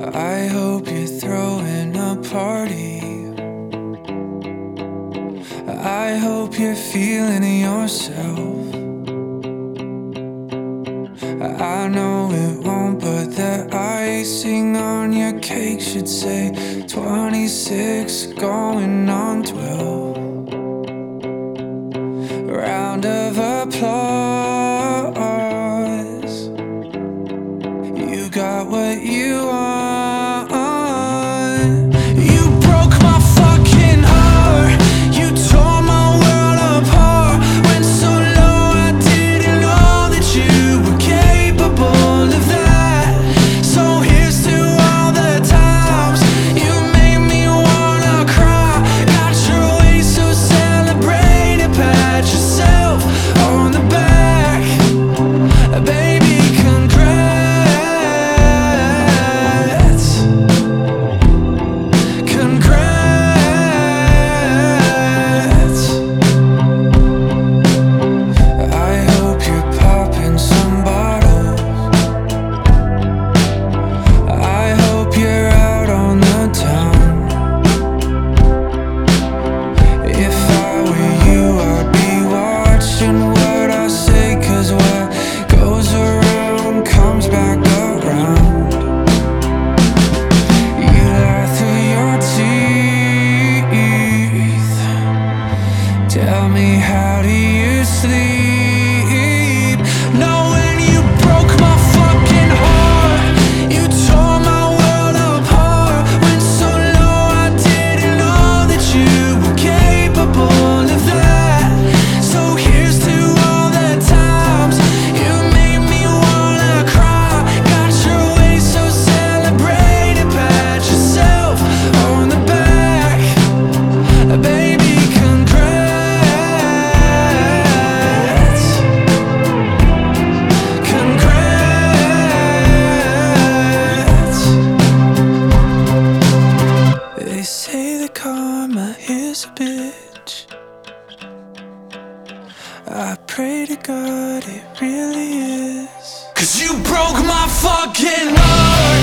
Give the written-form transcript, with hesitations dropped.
I hope you're throwing a party. I hope you're feeling yourself. I know it won't, but the icing on your cake should say 26 going on 12. Round of applause. You got what you want. You broke my fucking heart. You tore my world apart. Went so low I didn't know that you were capable of that. So here's to all the times you made me wanna cry. Got your way, so celebrate it. Pat yourself on the back, baby. Congrats. Congrats. I hope you're popping some bottles. I hope you're out on the town. If I were you, I'd be watching what I say, 'cause what goes around comes back around. You lie through your teeth. Tell me, how do you sleep? Knowing you broke my fucking heart. You tore my world apart. Went so low I didn't know that you were capable of that. So here's to all the times you made me wanna cry. Got your way, so celebrate it. Pat yourself on the back, baby. Congrats. Congrats. They say that karma is a bitch. I pray to God it really is. 'Cause you broke my fucking heart.